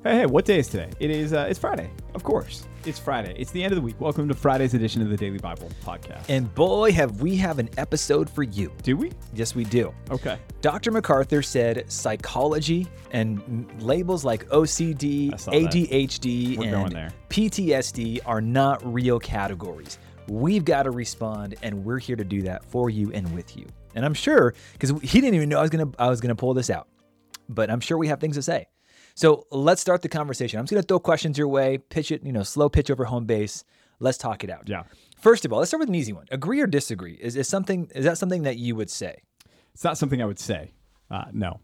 Hey, what day is today? It's Friday. Of course, it's Friday. It's the end of the week. Welcome to Friday's edition of the Daily Bible Podcast. And boy, have we have an episode for you. Do we? Yes, we do. Okay. Dr. MacArthur said psychology and labels like OCD, ADHD, and PTSD are not real categories. We've got to respond, and we're here to do that for you and with you. And I'm sure, because he didn't even know I was gonna pull this out, but I'm sure we have things to say. So let's start the conversation. I'm just going to throw questions your way, pitch it, slow pitch over home base. Let's talk it out. Yeah. First of all, let's start with an easy one. Agree or disagree? Is that something that you would say? It's not something I would say. No.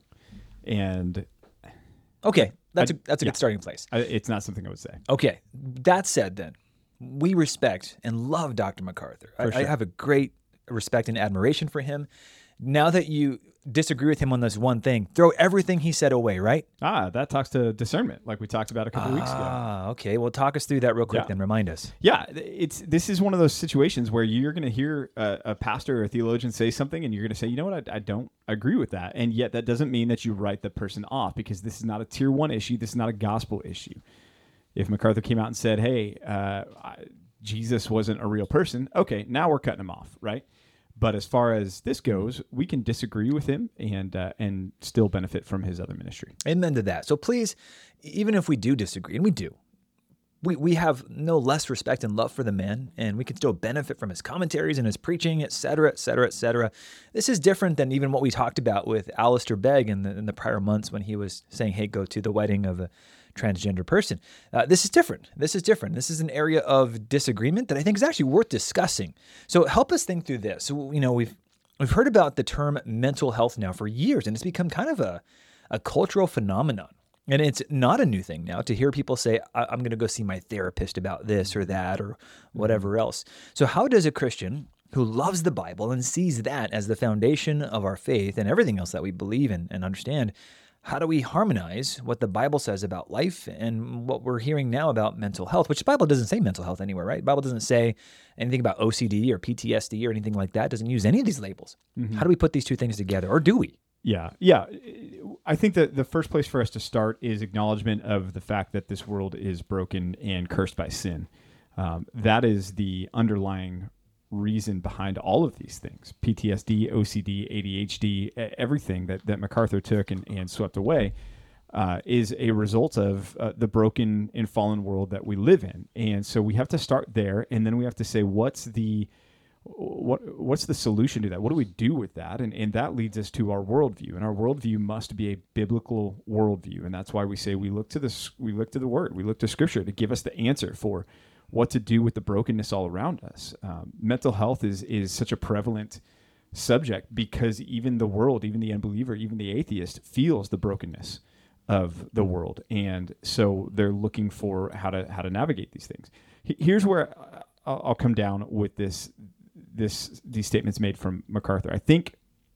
And okay, that's a good starting place. It's not something I would say. Okay. That said, then we respect and love Dr. MacArthur. I have a great respect and admiration for him. Now that you disagree with him on this one thing, throw everything he said away, right? That talks to discernment, like we talked about a couple of weeks ago. Okay. Well, talk us through that real quick, then remind us. Yeah, this is one of those situations where you're going to hear a pastor or a theologian say something, and you're going to say, you know what, I don't agree with that. And yet that doesn't mean that you write the person off, because this is not a tier 1 issue. This is not a gospel issue. If MacArthur came out and said, hey, Jesus wasn't a real person, okay, now we're cutting him off, right? But as far as this goes, we can disagree with him and still benefit from his other ministry. Amen to that. So please, even if we do disagree, and we do, we have no less respect and love for the man, and we can still benefit from his commentaries and his preaching, et cetera, et cetera, et cetera. This is different than even what we talked about with Alistair Begg in the prior months when he was saying, hey, go to the wedding of a transgender person. This is different. This is an area of disagreement that I think is actually worth discussing. So help us think through this. We've heard about the term mental health now for years, and it's become kind of a cultural phenomenon. And it's not a new thing now to hear people say, I'm going to go see my therapist about this or that or whatever else. So how does a Christian who loves the Bible and sees that as the foundation of our faith and everything else that we believe in and understand, how do we harmonize what the Bible says about life and what we're hearing now about mental health, which the Bible doesn't say mental health anywhere, right? The Bible doesn't say anything about OCD or PTSD or anything like that. It doesn't use any of these labels. Mm-hmm. How do we put these two things together, or do we? Yeah. I think that the first place for us to start is acknowledgement of the fact that this world is broken and cursed by sin. That is the underlying reason behind all of these things: PTSD, OCD, ADHD, everything that MacArthur took and swept away is a result of the broken and fallen world that we live in. And so we have to start there, and then we have to say, what's the solution to that? What do we do with that? And that leads us to our worldview, and our worldview must be a biblical worldview. And that's why we say we look to the Word, we look to Scripture to give us the answer for what to do with the brokenness all around us. Mental health is such a prevalent subject because even the world, even the unbeliever, even the atheist feels the brokenness of the world. And so they're looking for how to navigate these things. Here's where I'll come down with these statements made from MacArthur. I think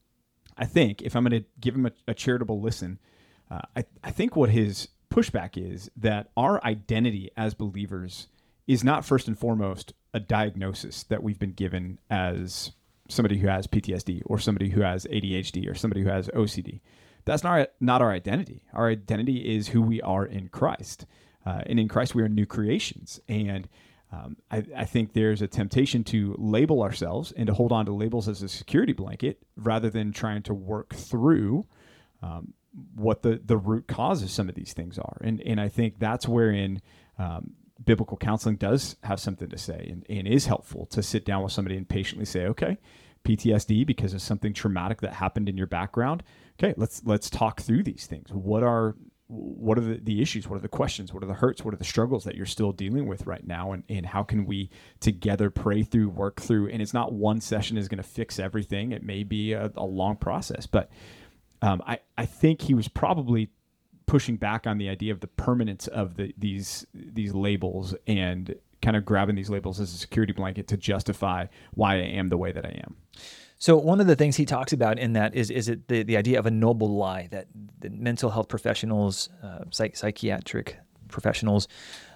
if I'm going to give him a charitable listen, I think what his pushback is that our identity as believers is not first and foremost a diagnosis that we've been given as somebody who has PTSD or somebody who has ADHD or somebody who has OCD. That's not our identity. Our identity is who we are in Christ. And in Christ, we are new creations. And I think there's a temptation to label ourselves and to hold on to labels as a security blanket rather than trying to work through what the root cause of some of these things are. And I think that's wherein biblical counseling does have something to say and is helpful to sit down with somebody and patiently say, okay, PTSD because of something traumatic that happened in your background. Okay, let's talk through these things. What are the issues? What are the questions? What are the hurts? What are the struggles that you're still dealing with right now? And how can we together pray through, work through? And it's not one session is going to fix everything. It may be a long process, but I think he was probably pushing back on the idea of the permanence of these labels and kind of grabbing these labels as a security blanket to justify why I am the way that I am. So one of the things he talks about in that is it the idea of a noble lie that mental health professionals, psychiatric professionals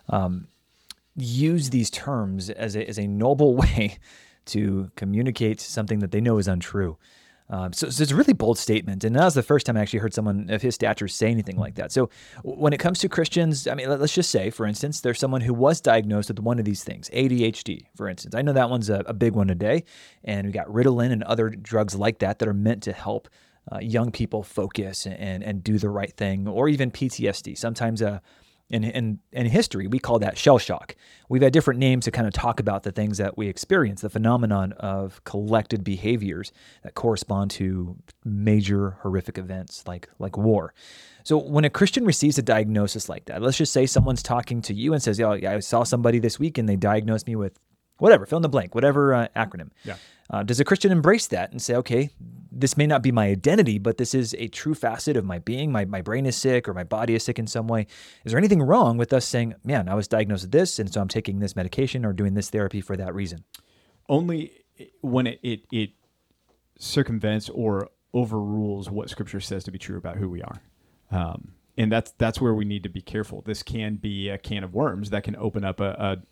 use these terms as a noble way to communicate something that they know is untrue. So it's a really bold statement. And that was the first time I actually heard someone of his stature say anything like that. So when it comes to Christians, I mean, let's just say, for instance, there's someone who was diagnosed with one of these things, ADHD, for instance. I know that one's a big one today. And we got Ritalin and other drugs like that are meant to help young people focus and do the right thing, or even PTSD. Sometimes in history, we call that shell shock. We've had different names to kind of talk about the things that we experience, the phenomenon of collected behaviors that correspond to major horrific events like war. So when a Christian receives a diagnosis like that, let's just say someone's talking to you and says, "Oh, yeah, I saw somebody this week and they diagnosed me with whatever, fill in the blank, whatever acronym." Yeah. Does a Christian embrace that and say, okay, this may not be my identity, but this is a true facet of my being. My brain is sick or my body is sick in some way. Is there anything wrong with us saying, man, I was diagnosed with this, and so I'm taking this medication or doing this therapy for that reason? Only when it circumvents or overrules what Scripture says to be true about who we are. And that's where we need to be careful. This can be a can of worms that can open up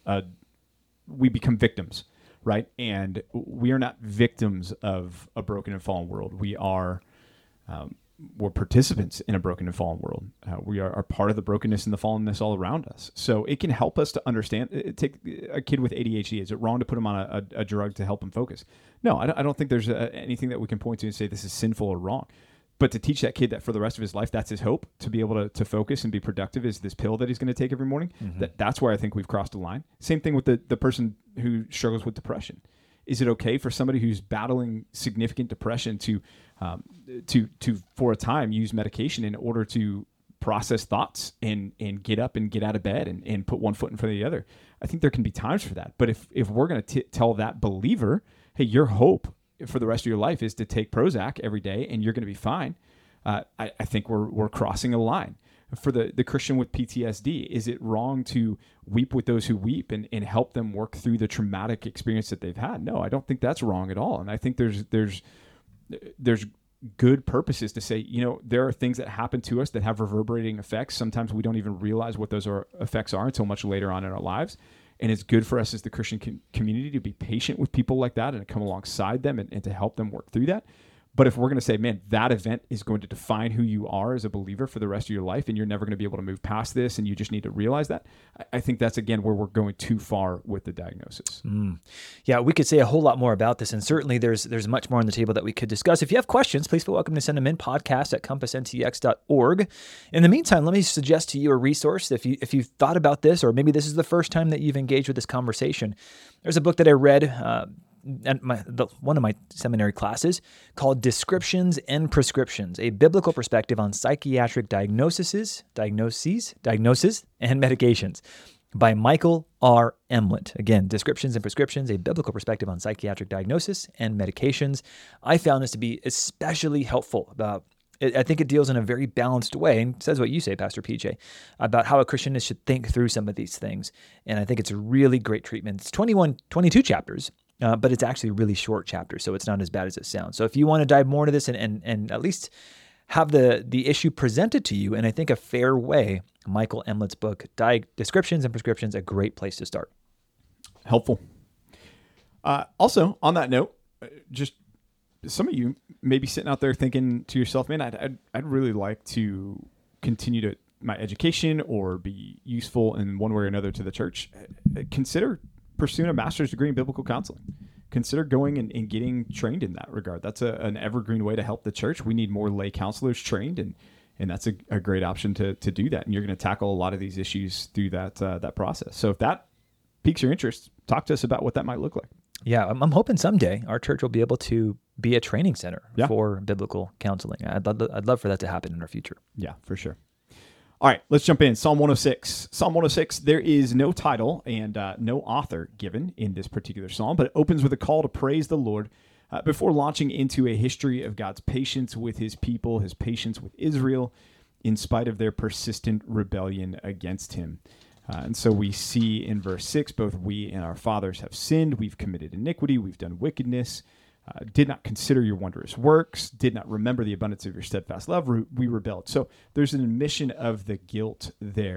we become victims, right? And we are not victims of a broken and fallen world. We're participants in a broken and fallen world. We are part of the brokenness and the fallenness all around us. So it can help us to understand. Take a kid with ADHD. Is it wrong to put him on a drug to help him focus? No, I don't think there's anything that we can point to and say this is sinful or wrong. But to teach that kid that for the rest of his life, that's his hope, to be able to focus and be productive, is this pill that he's going to take every morning. Mm-hmm. That's where I think we've crossed a line. Same thing with the person who struggles with depression. Is it okay for somebody who's battling significant depression to for a time use medication in order to process thoughts and get up and get out of bed and put one foot in front of the other? I think there can be times for that. But if we're going to tell that believer, hey, your hope for the rest of your life is to take Prozac every day and you're going to be fine, I think we're crossing a line. For the Christian with PTSD, is it wrong to weep with those who weep and help them work through the traumatic experience that they've had? No, I don't think that's wrong at all. And I think there's good purposes to say, there are things that happen to us that have reverberating effects. Sometimes we don't even realize what those effects are until much later on in our lives. And it's good for us as the Christian community to be patient with people like that and to come alongside them and to help them work through that. But if we're going to say, man, that event is going to define who you are as a believer for the rest of your life, and you're never going to be able to move past this, and you just need to realize that, I think that's, again, where we're going too far with the diagnosis. Yeah, we could say a whole lot more about this, and certainly there's much more on the table that we could discuss. If you have questions, please feel welcome to send them in, podcast@compassntx.org. In the meantime, let me suggest to you a resource. If you've thought about this, or maybe this is the first time that you've engaged with this conversation, there's a book that I read and one of my seminary classes called Descriptions and Prescriptions, a biblical perspective on psychiatric diagnoses, and medications, by Michael R. Emlet. Again, Descriptions and Prescriptions, a biblical perspective on psychiatric diagnosis and medications. I found this to be especially helpful I think it deals in a very balanced way and says what you say, Pastor PJ, about how a Christian should think through some of these things. And I think it's a really great treatment. It's 22 chapters. But it's actually a really short chapter, so it's not as bad as it sounds. So if you want to dive more into this and at least have the issue presented to you in, I think, a fair way, Michael Emlet's book, Descriptions and Prescriptions, a great place to start. Helpful. Also, on that note, just some of you may be sitting out there thinking to yourself, man, I'd really like to continue my education or be useful in one way or another to the church. Consider pursuing a master's degree in biblical counseling. Consider going and getting trained in that regard. That's an evergreen way to help the church. We need more lay counselors trained, and that's a great option to do that. And you're going to tackle a lot of these issues through that process. So if that piques your interest, talk to us about what that might look like. Yeah, I'm hoping someday our church will be able to be a training center for biblical counseling. I'd love for that to happen in our future. Yeah, for sure. All right, let's jump in. Psalm 106. Psalm 106, there is no title and no author given in this particular psalm, but it opens with a call to praise the Lord before launching into a history of God's patience with his people, his patience with Israel, in spite of their persistent rebellion against him. And so we see in verse 6, both we and our fathers have sinned, we've committed iniquity, we've done wickedness, did not consider your wondrous works, did not remember the abundance of your steadfast love, we rebelled. So there's an admission of the guilt there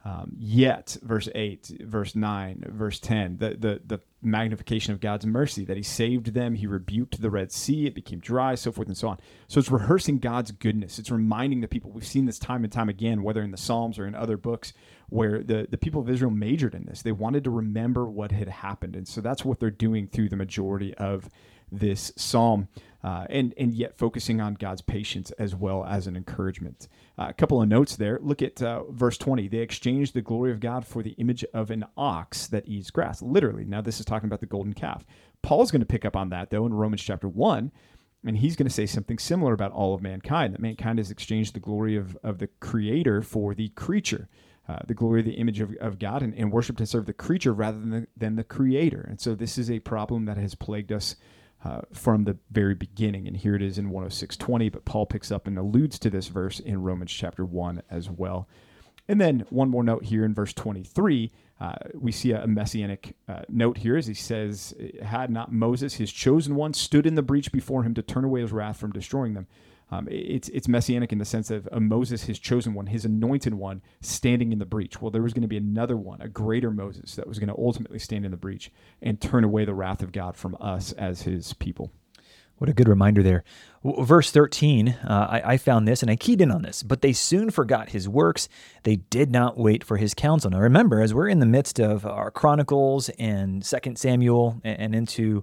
Yet, verse 8, verse 9, verse 10, the magnification of God's mercy, that he saved them, he rebuked the Red Sea, it became dry, so forth and so on. So it's rehearsing God's goodness. It's reminding the people. We've seen this time and time again, whether in the Psalms or in other books, where the people of Israel majored in this. They wanted to remember what had happened. And so that's what they're doing through the majority of this psalm, and yet focusing on God's patience as well as an encouragement. A couple of notes there. Look at verse 20. They exchanged the glory of God for the image of an ox that eats grass. Literally. Now, this is talking about the golden calf. Paul's going to pick up on that, though, in Romans chapter 1, and he's going to say something similar about all of mankind, that mankind has exchanged the glory of the Creator for the creature. The glory of the image of God, and worshiped and served the creature rather than the Creator. And so this is a problem that has plagued us from the very beginning. And here it is in 106:20, but Paul picks up and alludes to this verse in Romans chapter 1 as well. And then one more note here in verse 23, we see a messianic note here as he says, had not Moses, his chosen one, stood in the breach before him to turn away his wrath from destroying them. It's messianic in the sense of Moses, his chosen one, his anointed one, standing in the breach. Well, there was going to be another one, a greater Moses, that was going to ultimately stand in the breach and turn away the wrath of God from us as his people. What a good reminder there. Verse 13, I found this and I keyed in on this. But they soon forgot his works. They did not wait for his counsel. Now remember, as we're in the midst of our Chronicles and 2 Samuel and into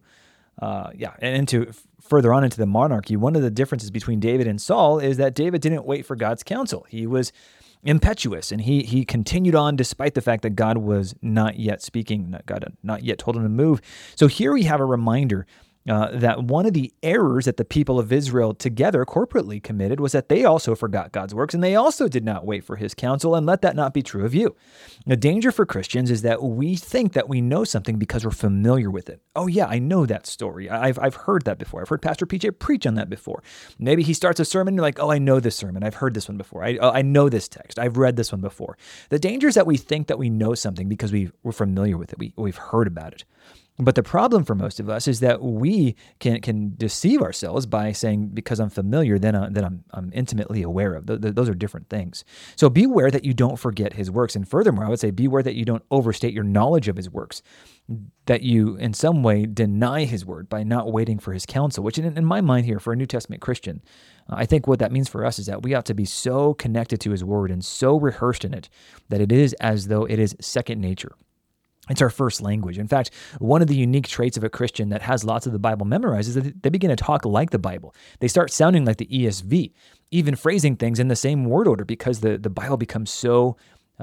further on into the monarchy, one of the differences between David and Saul is that David didn't wait for God's counsel. He was impetuous, and he continued on despite the fact that God was not yet speaking, God had not yet told him to move. So here we have a reminder that one of the errors that the people of Israel together corporately committed was that they also forgot God's works, and they also did not wait for his counsel, and let that not be true of you. The danger for Christians is that we think that we know something because we're familiar with it. Oh yeah, I know that story. I've heard that before. I've heard Pastor PJ preach on that before. Maybe he starts a sermon and you're like, oh, I know this sermon. I've heard this one before. I know this text. I've read this one before. The danger is that we think that we know something because we're familiar with it. We've heard about it. But the problem for most of us is that we can deceive ourselves by saying, because I'm familiar, then I'm intimately aware of. Those are different things. So beware that you don't forget his works. And furthermore, I would say beware that you don't overstate your knowledge of his works, that you in some way deny his word by not waiting for his counsel, which in my mind here, for a New Testament Christian, I think what that means for us is that we ought to be so connected to his word and so rehearsed in it that it is as though it is second nature. It's our first language. In fact, one of the unique traits of a Christian that has lots of the Bible memorized is that they begin to talk like the Bible. They start sounding like the ESV, even phrasing things in the same word order, because the Bible becomes so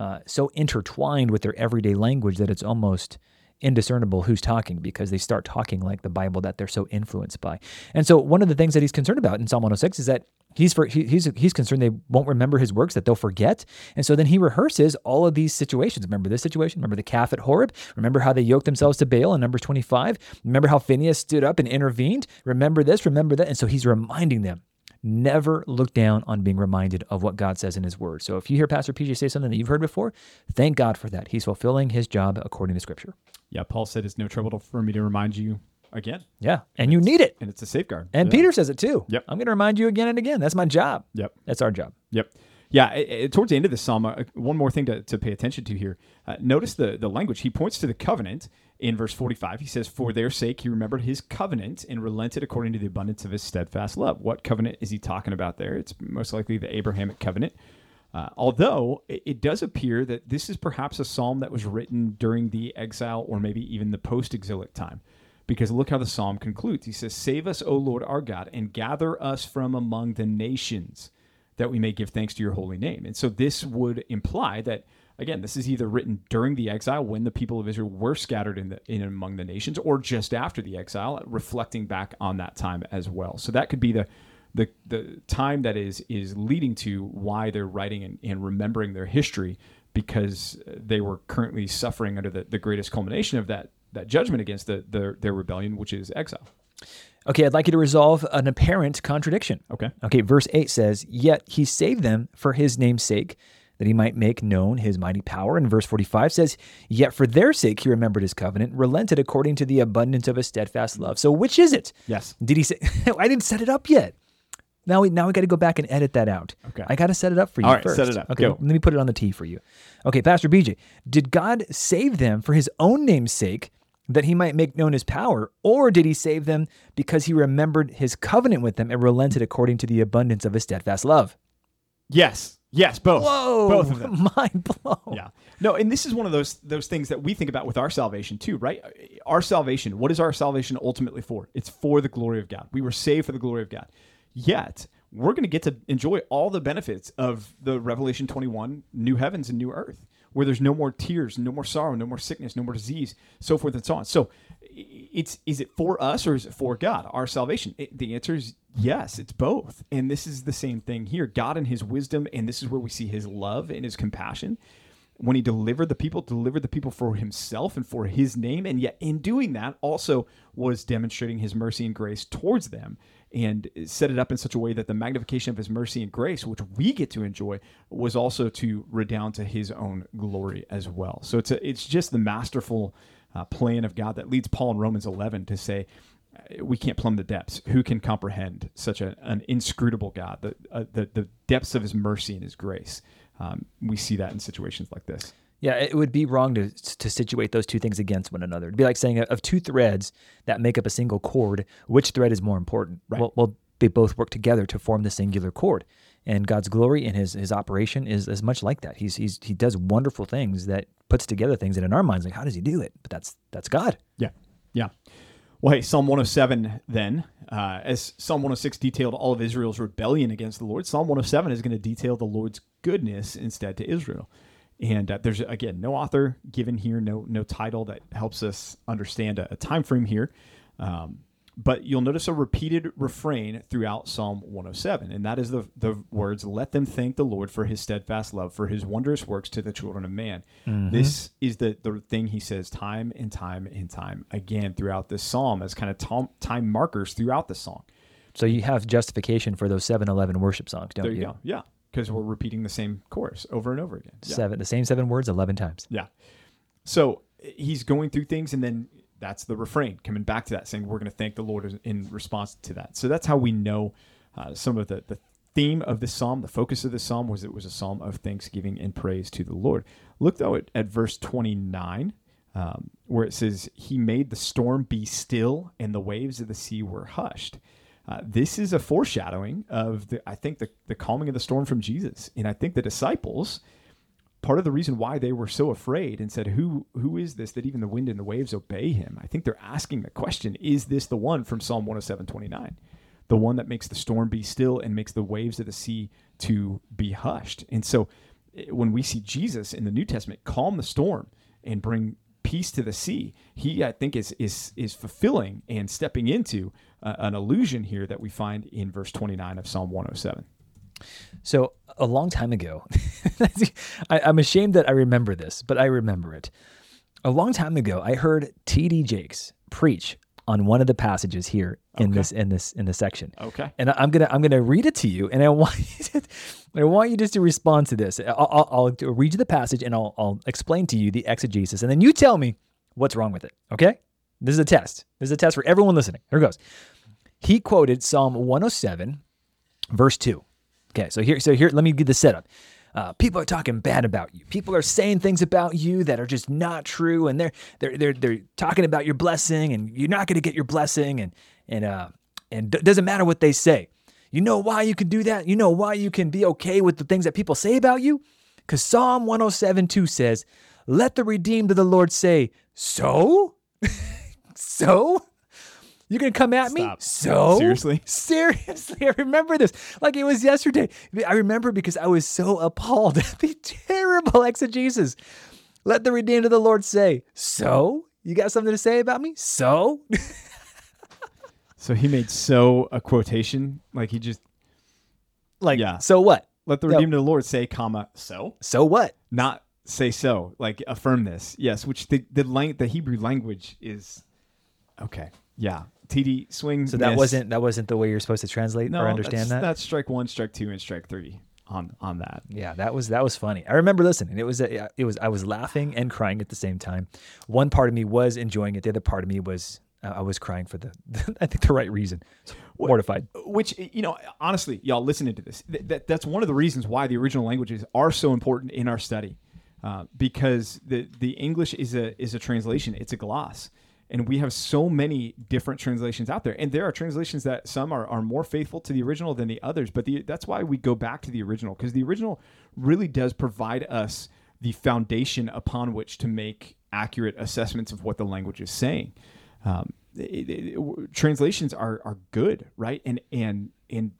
intertwined with their everyday language that it's almost indiscernible who's talking, because they start talking like the Bible that they're so influenced by. And so one of the things that he's concerned about in Psalm 106 is that he's concerned they won't remember his works, that they'll forget. And so then he rehearses all of these situations. Remember this situation? Remember the calf at Horeb? Remember how they yoked themselves to Baal in Numbers 25? Remember how Phinehas stood up and intervened? Remember this, remember that. And so he's reminding them, never look down on being reminded of what God says in his word. So if you hear Pastor PJ say something that you've heard before, thank God for that. He's fulfilling his job according to Scripture. Yeah, Paul said it's no trouble for me to remind you again. Yeah, and you need it. And it's a safeguard. And yeah. Peter says it too. Yep. I'm going to remind you again and again. That's my job. Yep. That's our job. Yep. Yeah, towards the end of the psalm, one more thing to pay attention to here. Notice the language. He points to the covenant in verse 45. He says, for their sake he remembered his covenant and relented according to the abundance of his steadfast love. What covenant is he talking about there? It's most likely the Abrahamic covenant. Although it does appear that this is perhaps a psalm that was written during the exile or maybe even the post-exilic time. Because look how the psalm concludes. He says, save us, O Lord our God, and gather us from among the nations, that we may give thanks to your holy name. And so this would imply that, again, this is either written during the exile when the people of Israel were scattered in among the nations, or just after the exile, reflecting back on that time as well. So that could be the time that is leading to why they're writing and remembering their history, because they were currently suffering under the greatest culmination of that judgment against their rebellion, which is exile. Okay, I'd like you to resolve an apparent contradiction. Okay, verse 8 says, yet he saved them for his name's sake, that he might make known his mighty power. And verse 45 says, yet for their sake he remembered his covenant, relented according to the abundance of his steadfast love. So which is it? Yes. Did he say, I didn't set it up yet. Now we got to go back and edit that out. Okay. I got to set it up for you All right, first. set it up. Okay, Go. let me put it on the tee for you. Okay, Pastor BJ, did God save them for his own name's sake, that he might make known his power, or did he save them because he remembered his covenant with them and relented according to the abundance of his steadfast love? Yes, both. Whoa, Both of them. mind blown. Yeah. No, and this is one of those things that we think about with our salvation too, right? Our salvation, what is our salvation ultimately for? It's for the glory of God. We were saved for the glory of God. Yet, we're going to get to enjoy all the benefits of the Revelation 21 new heavens and new earth, where there's no more tears, no more sorrow, no more sickness, no more disease, so forth and so on. So is it for us or is it for God, our salvation? The answer is yes, it's both. And this is the same thing here. God in his wisdom, and this is where we see his love and his compassion. When he delivered the people for himself and for his name. And yet in doing that also was demonstrating his mercy and grace towards them, and set it up in such a way that the magnification of his mercy and grace, which we get to enjoy, was also to redound to his own glory as well. So it's just the masterful plan of God that leads Paul in Romans 11 to say, we can't plumb the depths. Who can comprehend such an inscrutable God, the depths of his mercy and his grace? We see that in situations like this. Yeah, it would be wrong to situate those two things against one another. It'd be like saying of two threads that make up a single cord, which thread is more important? Right. Well, they both work together to form the singular cord. And God's glory and his operation is as much like that. He does wonderful things that puts together things that in our minds, like, how does he do it? But that's God. Yeah. Well, hey, Psalm 107 then, as Psalm 106 detailed all of Israel's rebellion against the Lord, Psalm 107 is going to detail the Lord's goodness instead to Israel. And there's, again, no author given here, no title that helps us understand a time frame here. But you'll notice a repeated refrain throughout Psalm 107, and that is the words, "Let them thank the Lord for his steadfast love, for his wondrous works to the children of man." Mm-hmm. This is the thing he says time and time and time again throughout this psalm as kind of time markers throughout the song. So you have justification for those 7-11 worship songs, don't you? There you go. Yeah, because we're repeating the same chorus over and over again. Yeah. The same 7 words 11 times. Yeah. So he's going through things, and then that's the refrain, coming back to that, saying we're going to thank the Lord in response to that. So that's how we know some of the theme of this psalm, the focus of this psalm was it was a psalm of thanksgiving and praise to the Lord. Look, though, at verse 29, where it says, "He made the storm be still, and the waves of the sea were hushed." This is a foreshadowing of, the calming of the storm from Jesus. And I think the disciples, part of the reason why they were so afraid and said, who is this that even the wind and the waves obey him? I think they're asking the question, is this the one from Psalm 107:29? The one that makes the storm be still and makes the waves of the sea to be hushed. And so when we see Jesus in the New Testament calm the storm and bring peace to the sea, he, I think, is fulfilling and stepping into an allusion here that we find in verse 29 of Psalm 107. So a long time ago, I'm ashamed that I remember this, but I remember it. A long time ago, I heard T.D. Jakes preach on one of the passages here in this section. Okay. And I'm gonna read it to you, and I want you just to respond to this. I'll read you the passage, and I'll explain to you the exegesis, and then you tell me what's wrong with it. Okay? This is a test. This is a test for everyone listening. Here it goes. He quoted Psalm 107, verse 2. Okay, so here, let me give the setup. People are talking bad about you. People are saying things about you that are just not true, and they're talking about your blessing, and you're not going to get your blessing, and it doesn't matter what they say. You know why you can do that? You know why you can be okay with the things that people say about you? Because Psalm 107:2 says, "Let the redeemed of the Lord say, so? So? You're going to come at me? So? Seriously? Seriously, I remember this like it was yesterday. I remember because I was so appalled at the terrible exegesis. Let the redeemed of the Lord say, so? You got something to say about me? So? So he made "so" a quotation, like he just... So what? Let the redeemed of the Lord say, comma, "so"? So what? Not say "so," like affirm this. Yes, which the Hebrew language is... Okay, yeah. TD swing. So that wasn't the way you're supposed to translate or understand that? That's strike 1, strike 2, and strike 3 on that. Yeah, that was funny. I remember listening. I was laughing and crying at the same time. One part of me was enjoying it. The other part of me was I was crying for I think the right reason. Mortified. Which, honestly, y'all listening to this, that's one of the reasons why the original languages are so important in our study, because the English is a translation. It's a gloss. And we have so many different translations out there. And there are translations that some are more faithful to the original than the others. But that's why we go back to the original, because the original really does provide us the foundation upon which to make accurate assessments of what the language is saying. Translations are good, right? And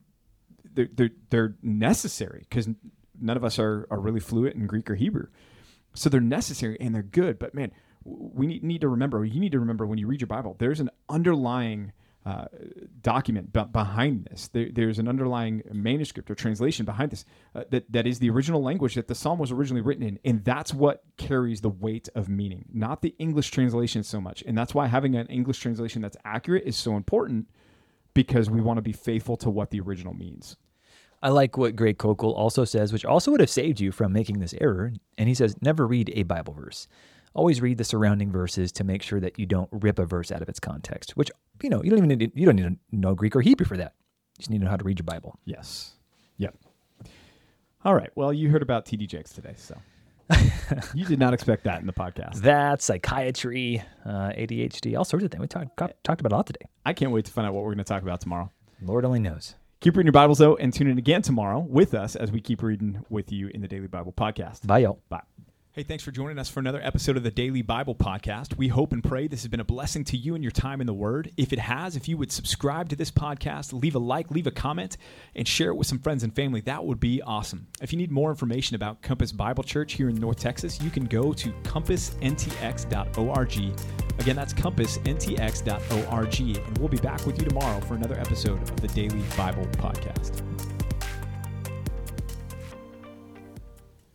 they're necessary, because none of us are really fluent in Greek or Hebrew. So they're necessary and they're good. But man, you need to remember when you read your Bible, there's an underlying document behind this. There's an underlying manuscript or translation behind this that is the original language that the Psalm was originally written in. And that's what carries the weight of meaning, not the English translation so much. And that's why having an English translation that's accurate is so important, because we want to be faithful to what the original means. I like what Greg Koukl also says, which also would have saved you from making this error. And he says, never read a Bible verse. Always read the surrounding verses to make sure that you don't rip a verse out of its context, which, you don't need to know Greek or Hebrew for that. You just need to know how to read your Bible. Yes. Yep. All right. Well, you heard about TD Jakes today, so you did not expect that in the podcast. That, psychiatry, ADHD, all sorts of things. We talked about a lot today. I can't wait to find out what we're going to talk about tomorrow. Lord only knows. Keep reading your Bibles, though, and tune in again tomorrow with us as we keep reading with you in the Daily Bible Podcast. Bye, y'all. Bye. Hey, thanks for joining us for another episode of the Daily Bible Podcast. We hope and pray this has been a blessing to you and your time in the Word. If it has, if you would subscribe to this podcast, leave a like, leave a comment, and share it with some friends and family, that would be awesome. If you need more information about Compass Bible Church here in North Texas, you can go to compassntx.org. Again, that's compassntx.org, and we'll be back with you tomorrow for another episode of the Daily Bible Podcast.